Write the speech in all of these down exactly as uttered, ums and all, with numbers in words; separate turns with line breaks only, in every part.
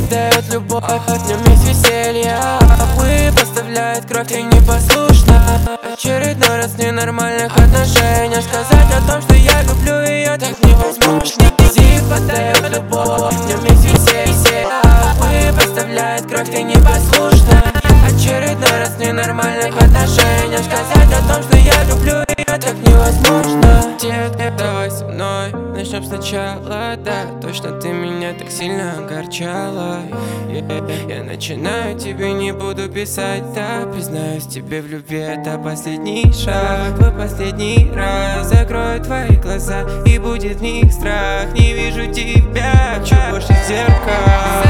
дает любовь, днем есть веселье. Увы, поставляет кровь, ты непослушна. Очередной раз в ненормальных отношениях. Сказать о том, что я люблю ее, так невозможно. Зипа дает любовь, днем есть веселье. Увы, поставляет кровь, ты непослушна. Очередной раз в ненормальных отношениях. Сказать о том, что я люблю ее, так невозможно. Детка, давай со мной начнем сначала. Да, точно ты меня так сильно огорчала. yeah. Я начинаю тебе, не буду писать. Да, признаюсь тебе в любви, это последний шаг. В последний раз закрою твои глаза, и будет в них страх. Не вижу тебя, хочу больше зеркал.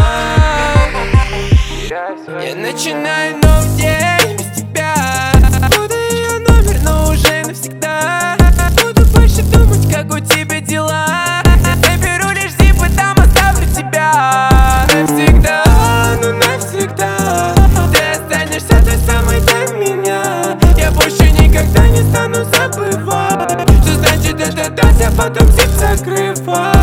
Я начинаю новый день без тебя. Буду ее номер, но уже навсегда. Буду больше думать, как у тебя дела. Наберу лишь зип и там оставлю тебя. Навсегда, ну навсегда. Ты останешься той самой для меня. Я больше никогда не стану забывать. Что значит это дать, а потом зип закрывать.